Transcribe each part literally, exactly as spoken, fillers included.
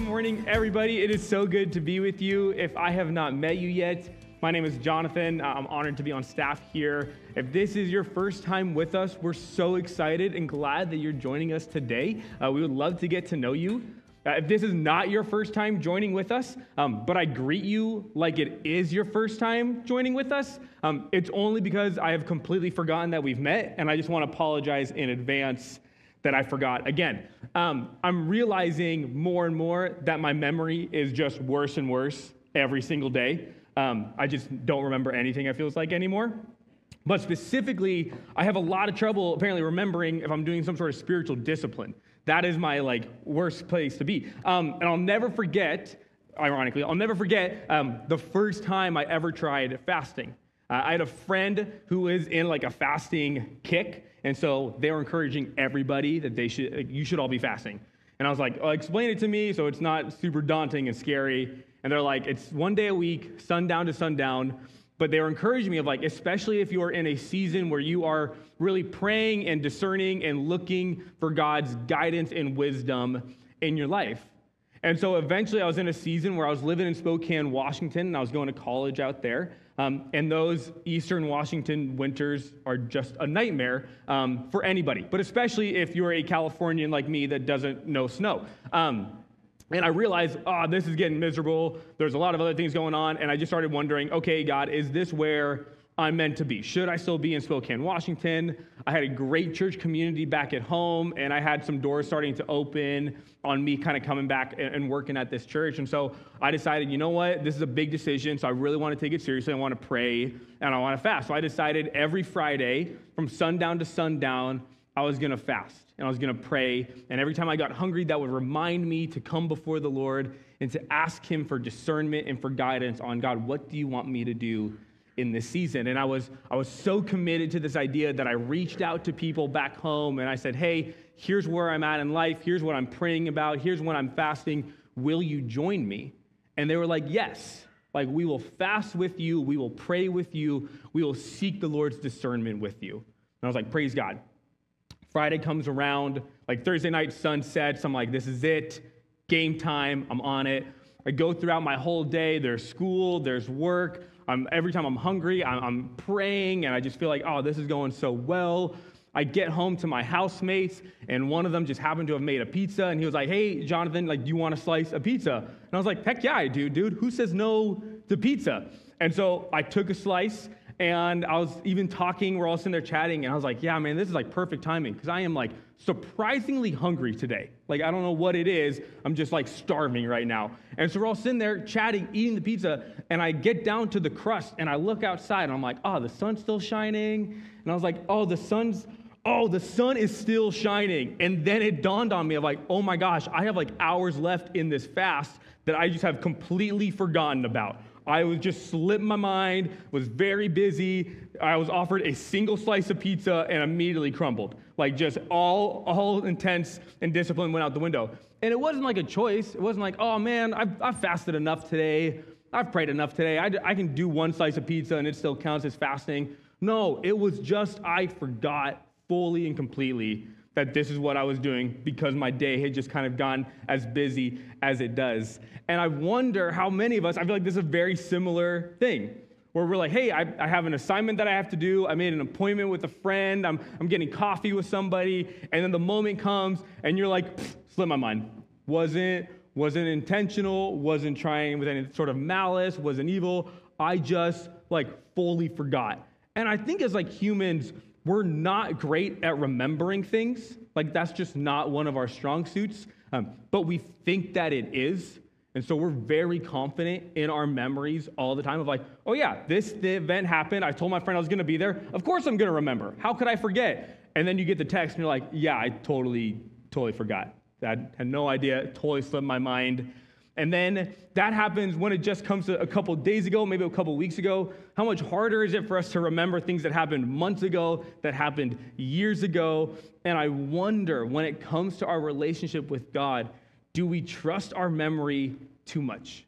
morning, everybody. It is so good to be with you. If I have not met you yet, my name is Jonathan. I'm honored to be on staff here. If this is your first time with us, we're so excited and glad that you're joining us today. Uh, we would love to get to know you. Uh, if this is not your first time joining with us, um, but I greet you like it is your first time joining with us, um, it's only because I have completely forgotten that we've met, and I just want to apologize in advance that I forgot again. Um, I'm realizing more and more that my memory is just worse and worse every single day. Um, I just don't remember anything, it feels like, anymore. But specifically, I have a lot of trouble apparently remembering if I'm doing some sort of spiritual discipline. That is my like worst place to be. Um, and I'll never forget, ironically, I'll never forget um, the first time I ever tried fasting. Uh, I had a friend who was in like a fasting kick, and so they were encouraging everybody that they should, like, you should all be fasting. And I was like, oh, explain it to me so it's not super daunting and scary. And they're like, it's one day a week, sundown to sundown. But they were encouraging me of like, especially if you are in a season where you are really praying and discerning and looking for God's guidance and wisdom in your life. And so eventually I was in a season where I was living in Spokane, Washington, and I was going to college out there. Um, and those Eastern Washington winters are just a nightmare um, for anybody, but especially if you're a Californian like me that doesn't know snow. Um, And I realized, oh, this is getting miserable. There's a lot of other things going on. And I just started wondering, okay, God, is this where I'm meant to be? Should I still be in Spokane, Washington? I had a great church community back at home, and I had some doors starting to open on me kind of coming back and, and working at this church. And so I decided, you know what? This is a big decision, so I really want to take it seriously. I want to pray, and I want to fast. So I decided every Friday from sundown to sundown, I was going to fast. And I was going to pray, and every time I got hungry, that would remind me to come before the Lord and to ask him for discernment and for guidance on, God, what do you want me to do in this season? And I was I was so committed to this idea that I reached out to people back home, and I said, hey, here's where I'm at in life. Here's what I'm praying about. Here's when I'm fasting. Will you join me? And they were like, yes. Like, we will fast with you. We will pray with you. We will seek the Lord's discernment with you. And I was like, praise God. Friday comes around, like Thursday night, sun sets. I'm like, this is it. Game time. I'm on it. I go throughout my whole day. There's school. There's work. I'm, every time I'm hungry, I'm, I'm praying, and I just feel like, oh, this is going so well. I get home to my housemates, and one of them just happened to have made a pizza, and he was like, hey, Jonathan, like, do you want a slice of pizza? And I was like, heck yeah, I do, dude. Who says no to pizza? And so I took a slice, and I was even talking, we're all sitting there chatting, and I was like, yeah, man, this is like perfect timing, because I am like surprisingly hungry today. Like, I don't know what it is. I'm just like starving right now. And so we're all sitting there chatting, eating the pizza, and I get down to the crust, and I look outside, and I'm like, oh, the sun's still shining. And I was like, oh, the sun's, oh, the sun is still shining. And then it dawned on me of like, oh my gosh, I have like hours left in this fast that I just have completely forgotten about. I was just slipped my mind, was very busy. I was offered a single slice of pizza and immediately crumbled. Like, just all all intense and discipline went out the window. And it wasn't like a choice. It wasn't like, oh man, I've, I've fasted enough today. I've prayed enough today. I, I can do one slice of pizza and it still counts as fasting. No, it was just I forgot fully and completely that this is what I was doing because my day had just kind of gone as busy as it does. And I wonder how many of us, I feel like this is a very similar thing, where we're like, hey, I, I have an assignment that I have to do. I made an appointment with a friend. I'm, I'm getting coffee with somebody. And then the moment comes and you're like, slip my mind. Wasn't, wasn't intentional, wasn't trying with any sort of malice, wasn't evil. I just like fully forgot. And I think as like humans, we're not great at remembering things. Like, that's just not one of our strong suits. Um, but we think that it is. And so we're very confident in our memories all the time of like, oh yeah, this the event happened. I told my friend I was going to be there. Of course I'm going to remember. How could I forget? And then you get the text and you're like, yeah, I totally, totally forgot. I had no idea. Totally slipped my mind. And then that happens when it just comes to a couple days ago, maybe a couple weeks ago. How much harder is it for us to remember things that happened months ago, that happened years ago? And I wonder, when it comes to our relationship with God, do we trust our memory too much?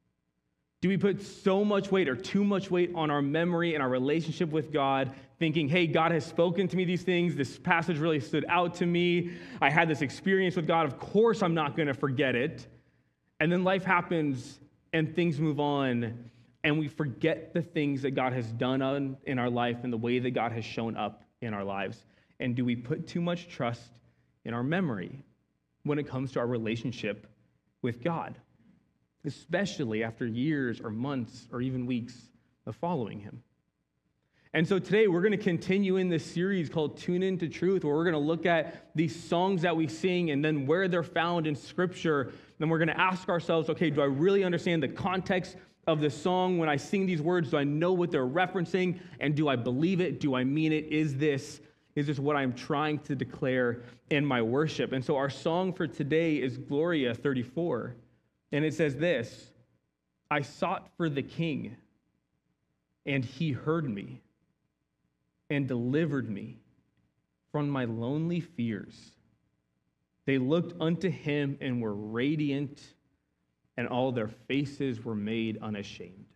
Do we put so much weight or too much weight on our memory and our relationship with God, thinking, hey, God has spoken to me these things. This passage really stood out to me. I had this experience with God. Of course I'm not going to forget it. And then life happens and things move on, and we forget the things that God has done on, in our life and the way that God has shown up in our lives. And do we put too much trust in our memory when it comes to our relationship with God, especially after years or months or even weeks of following him? And so today we're going to continue in this series called Tune Into Truth, where we're going to look at these songs that we sing and then where they're found in Scripture. Then we're going to ask ourselves, okay, do I really understand the context of the song? When I sing these words, do I know what they're referencing? And do I believe it? Do I mean it? Is this, is this what I'm trying to declare in my worship? And so our song for today is Gloria thirty-four. And it says this: I sought for the King, and he heard me and delivered me from my lonely fears. They looked unto him and were radiant, and all their faces were made unashamed.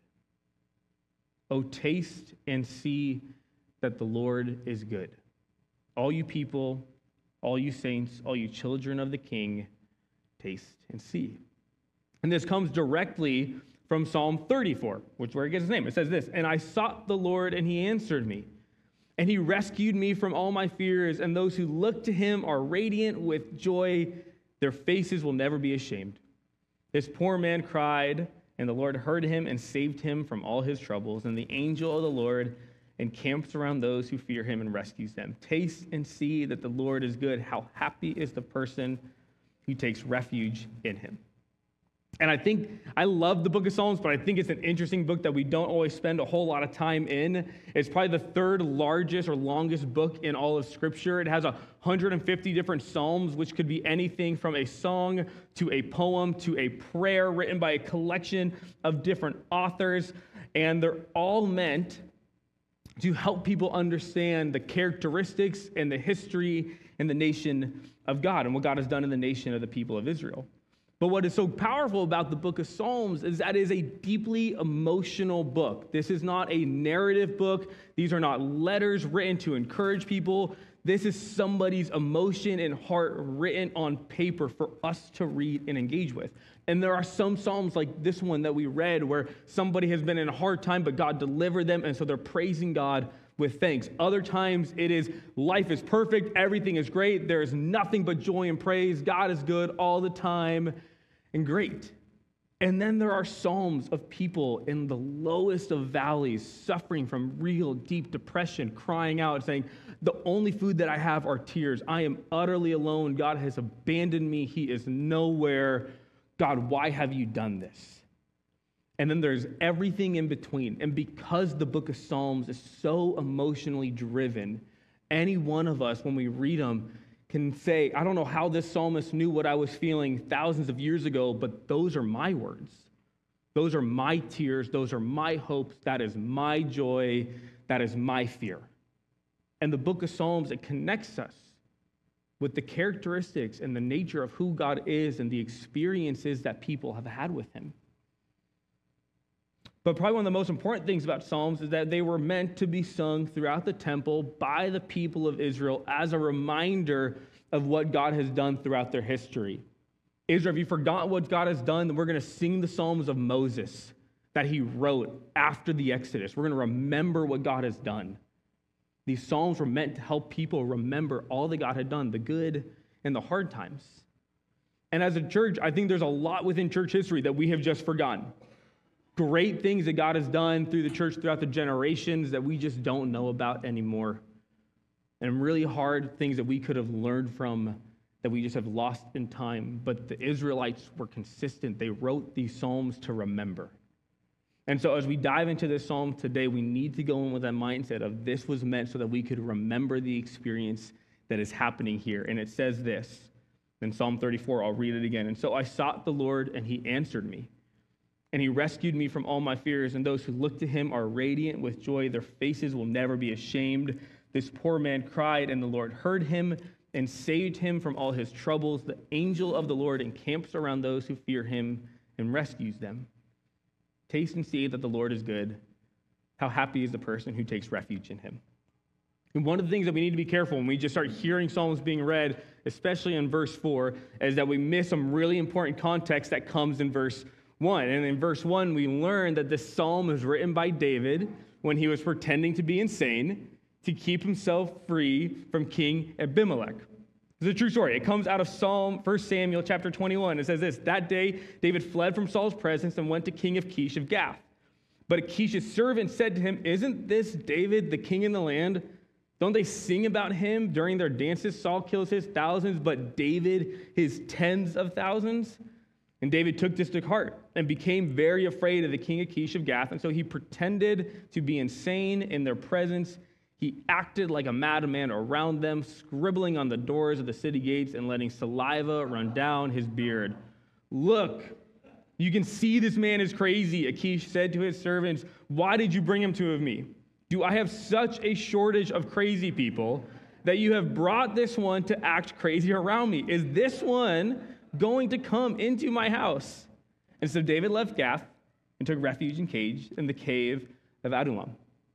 Oh, taste and see that the Lord is good. All you people, all you saints, all you children of the King, taste and see. And this comes directly from Psalm thirty-four, which is where it gets its name. It says this: and I sought the Lord, and he answered me. And he rescued me from all my fears, and those who look to him are radiant with joy. Their faces will never be ashamed. This poor man cried, and the Lord heard him and saved him from all his troubles. And the angel of the Lord encamps around those who fear him and rescues them. Taste and see that the Lord is good. How happy is the person who takes refuge in him. And I think, I love the book of Psalms, but I think it's an interesting book that we don't always spend a whole lot of time in. It's probably the third largest or longest book in all of Scripture. It has one hundred fifty different psalms, which could be anything from a song to a poem to a prayer written by a collection of different authors. And they're all meant to help people understand the characteristics and the history and the nation of God and what God has done in the nation of the people of Israel. But what is so powerful about the book of Psalms is that it is a deeply emotional book. This is not a narrative book. These are not letters written to encourage people. This is somebody's emotion and heart written on paper for us to read and engage with. And there are some Psalms like this one that we read where somebody has been in a hard time, but God delivered them, and so they're praising God with thanks. Other times it is life is perfect, everything is great, there is nothing but joy and praise, God is good all the time and great. And then there are Psalms of people in the lowest of valleys, suffering from real deep depression, crying out, saying, the only food that I have are tears. I am utterly alone. God has abandoned me. He is nowhere. God, why have you done this? And then there's everything in between. And because the book of Psalms is so emotionally driven, any one of us, when we read them, can say, I don't know how this psalmist knew what I was feeling thousands of years ago, but those are my words. Those are my tears. Those are my hopes. That is my joy. That is my fear. And the book of Psalms, it connects us with the characteristics and the nature of who God is and the experiences that people have had with him. But probably one of the most important things about Psalms is that they were meant to be sung throughout the temple by the people of Israel as a reminder of what God has done throughout their history. Israel, if you forgot what God has done, then we're going to sing the Psalms of Moses that he wrote after the Exodus. We're going to remember what God has done. These Psalms were meant to help people remember all that God had done, the good and the hard times. And as a church, I think there's a lot within church history that we have just forgotten. Great things that God has done through the church throughout the generations that we just don't know about anymore. And really hard things that we could have learned from that we just have lost in time. But the Israelites were consistent. They wrote these Psalms to remember. And so as we dive into this psalm today, we need to go in with that mindset of this was meant so that we could remember the experience that is happening here. And it says this in Psalm thirty-four, I'll read it again. And so I sought the Lord, and he answered me. And he rescued me from all my fears, and those who look to him are radiant with joy. Their faces will never be ashamed. This poor man cried, and the Lord heard him and saved him from all his troubles. The angel of the Lord encamps around those who fear him and rescues them. Taste and see that the Lord is good. How happy is the person who takes refuge in him. And one of the things that we need to be careful when we just start hearing Psalms being read, especially in verse four, is that we miss some really important context that comes in verse one. And in verse one, we learn that this psalm was written by David when he was pretending to be insane to keep himself free from King Abimelech. It's a true story. It comes out of Psalm, First Samuel chapter twenty-one. It says this: that day David fled from Saul's presence and went to King of Kish of Gath. But Achish's servant said to him, "Isn't this David, the king in the land? Don't they sing about him during their dances? Saul kills his thousands, but David his tens of thousands." And David took this to heart and became very afraid of the king of Kish of Gath. And so he pretended to be insane in their presence. He acted like a madman around them, scribbling on the doors of the city gates and letting saliva run down his beard. "Look, you can see this man is crazy," Achish said to his servants. "Why did you bring him to me? Do I have such a shortage of crazy people that you have brought this one to act crazy around me? Is this one going to come into my house?" And so David left Gath and took refuge in cage in the cave of Adullam.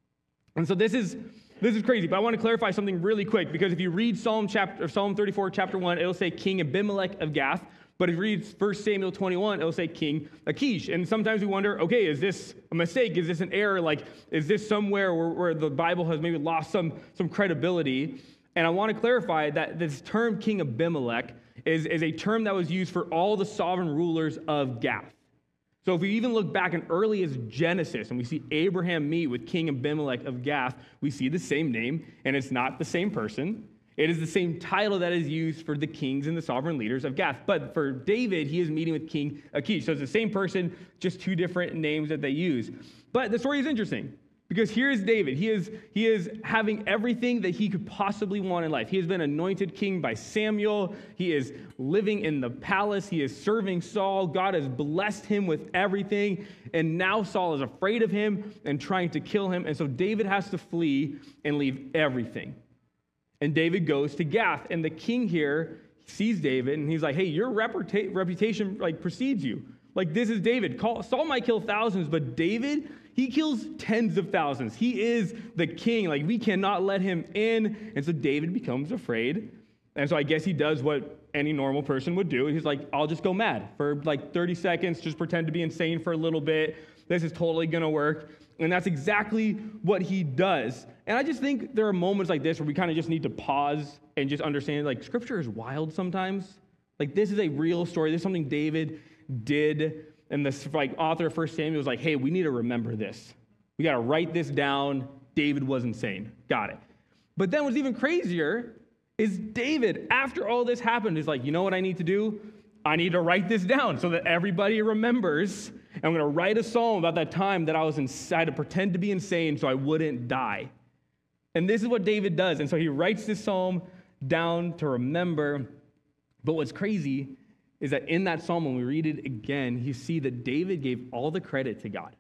And so this is this is crazy, but I want to clarify something really quick, because if you read Psalm chapter Psalm thirty-four, chapter one, it'll say King Abimelech of Gath. But if you read First Samuel twenty-one, it'll say King Achish. And sometimes we wonder, okay, is this a mistake? Is this an error? Like, is this somewhere where, where the Bible has maybe lost some, some credibility? And I want to clarify that this term King Abimelech is, is a term that was used for all the sovereign rulers of Gath. So if we even look back in earliest Genesis and we see Abraham meet with King Abimelech of Gath, we see the same name, and it's not the same person. It is the same title that is used for the kings and the sovereign leaders of Gath. But for David, he is meeting with King Achish. So it's the same person, just two different names that they use. But the story is interesting, because here is David. He is, he is having everything that he could possibly want in life. He has been anointed king by Samuel. He is living in the palace. He is serving Saul. God has blessed him with everything. And now Saul is afraid of him and trying to kill him. And so David has to flee and leave everything. And David goes to Gath, and the king here sees David, and he's like, "Hey, your reputa- reputation like precedes you. Like, this is David. Call, Saul might kill thousands, but David, he kills tens of thousands. He is the king. Like, we cannot let him in." And so David becomes afraid, and so I guess he does what any normal person would do. He's like, "I'll just go mad for like thirty seconds, just pretend to be insane for a little bit. This is totally gonna work." And that's exactly what he does. And I just think there are moments like this where we kind of just need to pause and just understand, like, Scripture is wild sometimes. Like, this is a real story. This is something David did. And this, like, author of First Samuel was like, "Hey, we need to remember this. We got to write this down. David was insane." Got it. But then what's even crazier is David, after all this happened, is like, "You know what I need to do? I need to write this down so that everybody remembers. I'm going to write a psalm about that time that I was inside to pretend to be insane so I wouldn't die." And this is what David does. And so he writes this psalm down to remember. But what's crazy is that in that psalm, when we read it again, you see that David gave all the credit to God.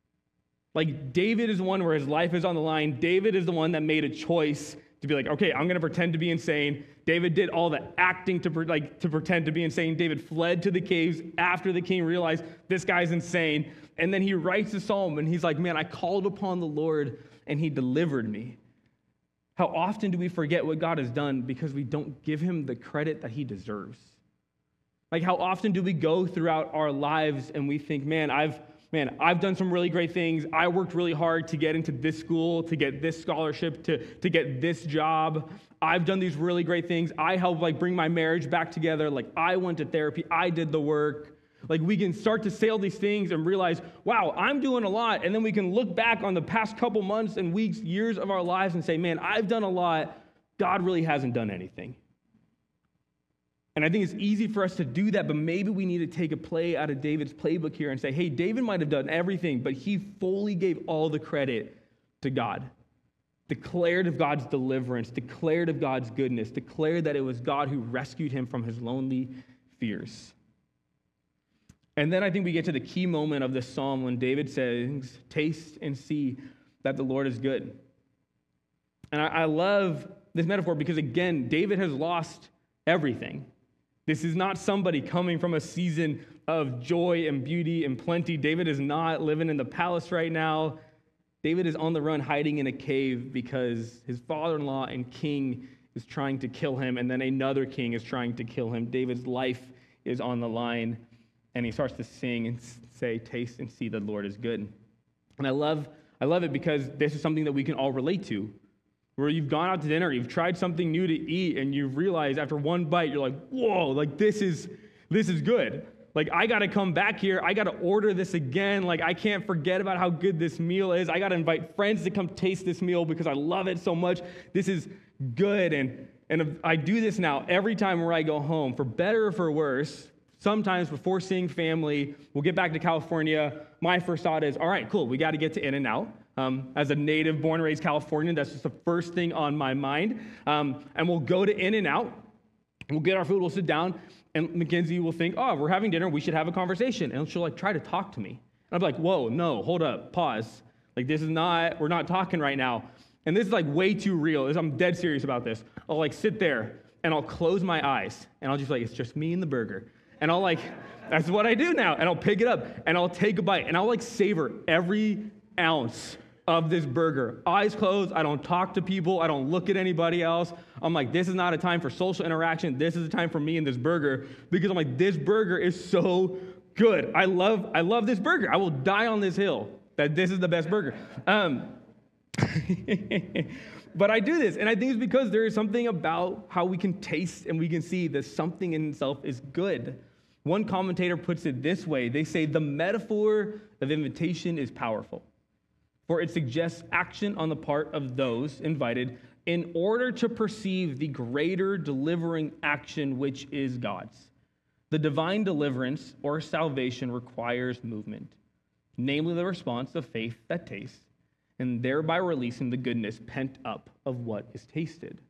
Like, David is the one where his life is on the line. David is the one that made a choice to be like, "Okay, I'm going to pretend to be insane." David did all the acting to like to pretend to be insane. David fled to the caves after the king realized this guy's insane. And then he writes a psalm, and he's like, "Man, I called upon the Lord, and he delivered me." How often do we forget what God has done because we don't give him the credit that he deserves? Like, how often do we go throughout our lives and we think, man, I've Man, I've done some really great things. I worked really hard to get into this school, to get this scholarship, to, to get this job. I've done these really great things. I helped like bring my marriage back together. Like, I went to therapy. I did the work. Like, we can start to say all these things and realize, wow, I'm doing a lot. And then we can look back on the past couple months and weeks, years of our lives and say, man, I've done a lot. God really hasn't done anything. And I think it's easy for us to do that, but maybe we need to take a play out of David's playbook here and say, hey, David might have done everything, but he fully gave all the credit to God. Declared of God's deliverance, declared of God's goodness, declared that it was God who rescued him from his lonely fears. And then I think we get to the key moment of this psalm when David says, taste and see that the Lord is good. And I, I love this metaphor because, again, David has lost everything. This is not somebody coming from a season of joy and beauty and plenty. David is not living in the palace right now. David is on the run hiding in a cave because his father-in-law and king is trying to kill him, and then another king is trying to kill him. David's life is on the line, and he starts to sing and say, taste and see the Lord is good. And I love, I love it because this is something that we can all relate to, where you've gone out to dinner, you've tried something new to eat, and you realize after one bite, you're like, whoa, like this is, this is good. Like, I got to come back here. I got to order this again. Like, I can't forget about how good this meal is. I got to invite friends to come taste this meal because I love it so much. This is good. And, and I do this now every time where I go home, for better or for worse. Sometimes before seeing family, we'll get back to California. My first thought is, all right, cool. We got to get to In-N-Out. Um, as a native, born and raised Californian, that's just the first thing on my mind. Um, and we'll go to In-N-Out. We'll get our food. We'll sit down. And Mackenzie will think, oh, we're having dinner, we should have a conversation. And she'll like try to talk to me. And I'll be like, whoa, no, hold up, pause. Like, this is not, we're not talking right now. And this is like way too real. I'm dead serious about this. I'll like sit there and I'll close my eyes and I'll just like, it's just me and the burger. And I'll like, that's what I do now. And I'll pick it up and I'll take a bite and I'll like savor every ounce of this burger. Eyes closed, I don't talk to people, I don't look at anybody else. I'm like, this is not a time for social interaction. This is a time for me and this burger, because I'm like, this burger is so good. I love, I love this burger. I will die on this hill that this is the best burger. Um, but I do this, and I think it's because there is something about how we can taste and we can see that something in itself is good. One commentator puts it this way. They say the metaphor of invitation is powerful, for it suggests action on the part of those invited in order to perceive the greater delivering action which is God's. The divine deliverance or salvation requires movement, namely the response of faith that tastes, and thereby releasing the goodness pent up of what is tasted.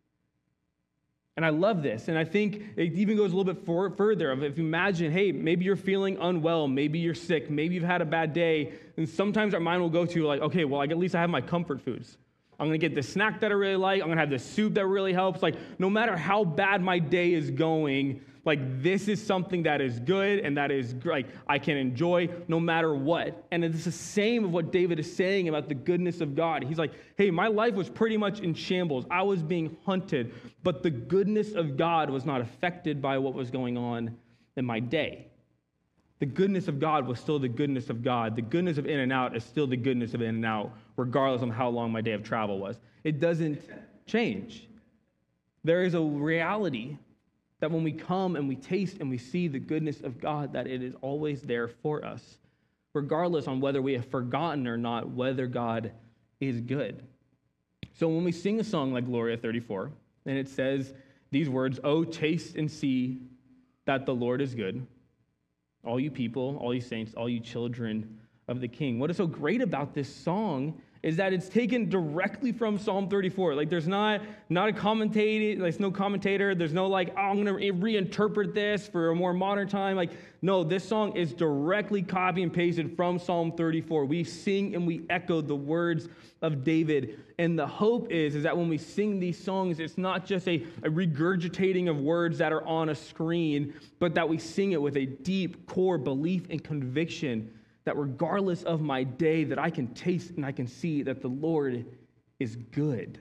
And I love this, and I think it even goes a little bit for, further. If you imagine, hey, maybe you're feeling unwell, maybe you're sick, maybe you've had a bad day, and sometimes our mind will go to like, okay, well, like, at least I have my comfort foods. I'm going to get the snack that I really like. I'm going to have the soup that really helps. Like, no matter how bad my day is going, like, this is something that is good and that is like I can enjoy no matter what. And it's the same of what David is saying about the goodness of God. He's like, hey, my life was pretty much in shambles. I was being hunted, but the goodness of God was not affected by what was going on in my day. The goodness of God was still the goodness of God. The goodness of In-N-Out is still the goodness of In-N-Out, regardless of how long my day of travel was. It doesn't change. There is a reality that when we come and we taste and we see the goodness of God, that it is always there for us, regardless on whether we have forgotten or not whether God is good. So when we sing a song like Gloria thirty-four, and it says these words, "Oh, taste and see that the Lord is good, all you people, all you saints, all you children of the King." What is so great about this song is that it's taken directly from Psalm thirty-four. Like, there's not, not a commentator, there's no commentator, there's no like, oh, I'm going to reinterpret this for a more modern time. Like, no, this song is directly copy and pasted from Psalm thirty-four. We sing and we echo the words of David. And the hope is, is that when we sing these songs, it's not just a, a regurgitating of words that are on a screen, but that we sing it with a deep core belief and conviction that regardless of my day, that I can taste and I can see that the Lord is good.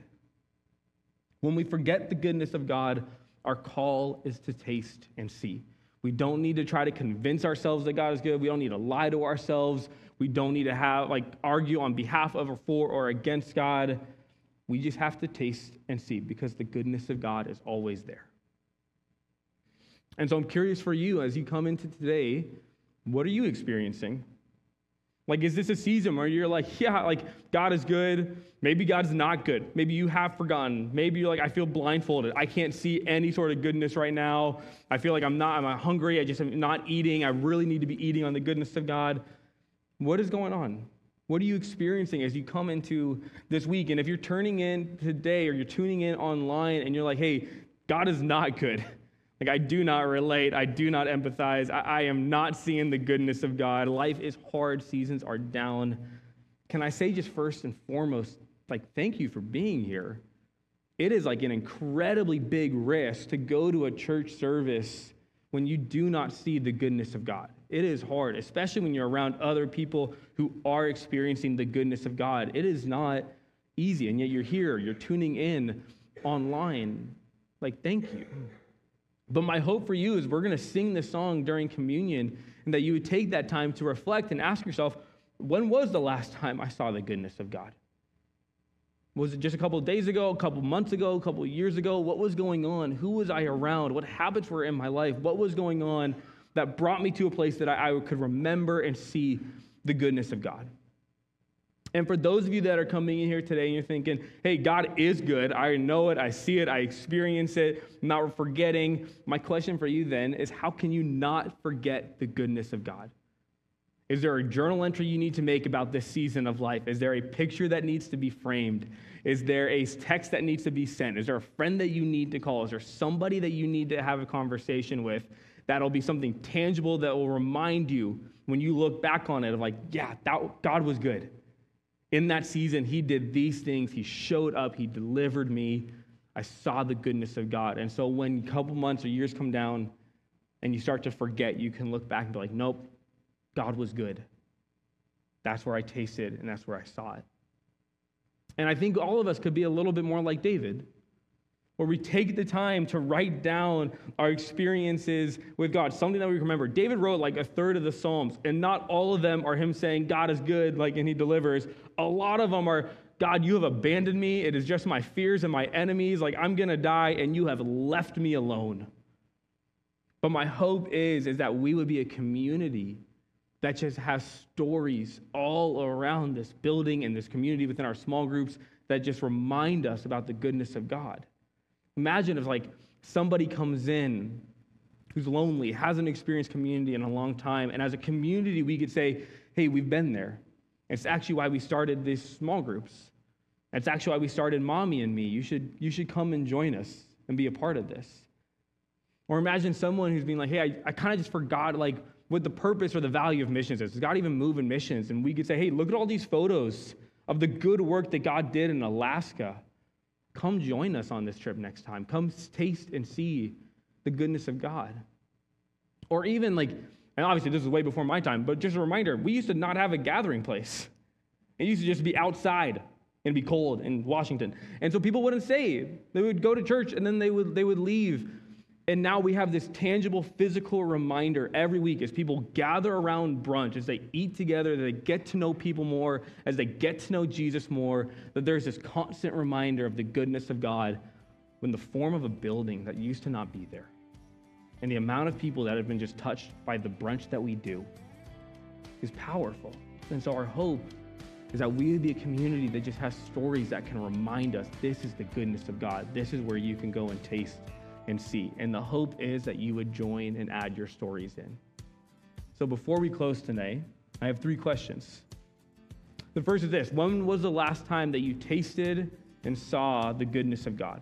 When we forget the goodness of God, our call is to taste and see. We don't need to try to convince ourselves that God is good. We don't need to lie to ourselves. We don't need to have like argue on behalf of or for or against God. We just have to taste and see because the goodness of God is always there. And so I'm curious for you as you come into today, what are you experiencing? Like, is this a season where you're like, yeah, like, God is good. Maybe God's not good. Maybe you have forgotten. Maybe you're like, I feel blindfolded. I can't see any sort of goodness right now. I feel like I'm not, I'm hungry. I just am not eating. I really need to be eating on the goodness of God. What is going on? What are you experiencing as you come into this week? And if you're turning in today or you're tuning in online and you're like, hey, God is not good. Like, I do not relate. I do not empathize. I, I am not seeing the goodness of God. Life is hard. Seasons are down. Can I say just first and foremost, like, thank you for being here. It is like an incredibly big risk to go to a church service when you do not see the goodness of God. It is hard, especially when you're around other people who are experiencing the goodness of God. It is not easy, and yet you're here, you're tuning in online. Like, thank you. But my hope for you is we're going to sing this song during communion, and that you would take that time to reflect and ask yourself, when was the last time I saw the goodness of God? Was it just a couple of days ago, a couple of months ago, a couple of years ago? What was going on? Who was I around? What habits were in my life? What was going on that brought me to a place that I, I could remember and see the goodness of God? And for those of you that are coming in here today and you're thinking, hey, God is good. I know it. I see it. I experience it. I'm not forgetting. My question for you then is, how can you not forget the goodness of God? Is there a journal entry you need to make about this season of life? Is there a picture that needs to be framed? Is there a text that needs to be sent? Is there a friend that you need to call? Is there somebody that you need to have a conversation with that'll be something tangible that will remind you when you look back on it of like, yeah, that, God was good. In that season, he did these things. He showed up. He delivered me. I saw the goodness of God. And so when a couple months or years come down and you start to forget, you can look back and be like, nope, God was good. That's where I tasted, and that's where I saw it. And I think all of us could be a little bit more like David, where we take the time to write down our experiences with God, something that we remember. David wrote like a third of the Psalms, and not all of them are him saying, God is good, like, and he delivers. A lot of them are, God, you have abandoned me. It is just my fears and my enemies. Like, I'm going to die, and you have left me alone. But my hope is, is that we would be a community that just has stories all around this building and this community within our small groups that just remind us about the goodness of God. Imagine if like somebody comes in who's lonely, hasn't experienced community in a long time, and as a community we could say, hey, we've been there. It's actually why we started these small groups. It's actually why we started Mommy and Me. You should, you should come and join us and be a part of this. Or imagine someone who's being like, hey, I, I kind of just forgot like what the purpose or the value of missions is. Does God even move in missions? And we could say, hey, look at all these photos of the good work that God did in Alaska. Come join us on this trip next time. Come taste and see the goodness of God. Or even like, and obviously this is way before my time, but just a reminder, we used to not have a gathering place. It used to just be outside and be cold in Washington. And so people wouldn't stay. They would go to church and then they would they would leave. And now we have this tangible physical reminder every week as people gather around brunch, as they eat together, as they get to know people more, as they get to know Jesus more, that there's this constant reminder of the goodness of God in the form of a building that used to not be there. And the amount of people that have been just touched by the brunch that we do is powerful. And so our hope is that we would be a community that just has stories that can remind us this is the goodness of God. This is where you can go and taste and see. And the hope is that you would join and add your stories in. So before we close today, I have three questions. The first is this: when was the last time that you tasted and saw the goodness of God?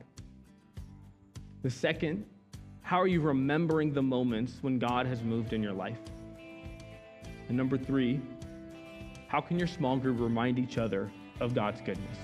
The second, how are you remembering the moments when God has moved in your life? And number three, how can your small group remind each other of God's goodness?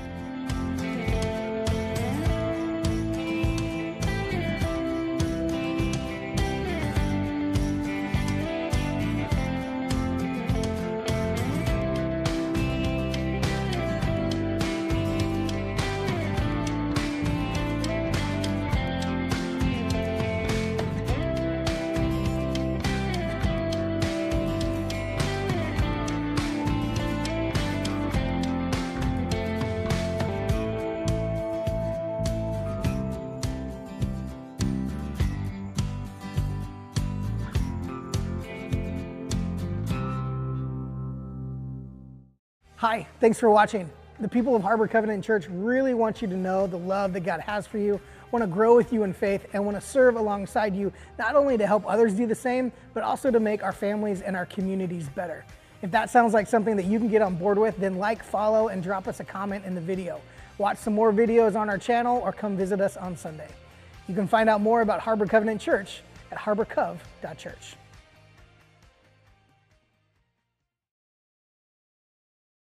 Hi, thanks for watching. The people of Harbor Covenant Church really want you to know the love that God has for you, want to grow with you in faith, and want to serve alongside you, not only to help others do the same, but also to make our families and our communities better. If that sounds like something that you can get on board with, then like, follow, and drop us a comment in the video. Watch some more videos on our channel or come visit us on Sunday. You can find out more about Harbor Covenant Church at harbor cov dot church.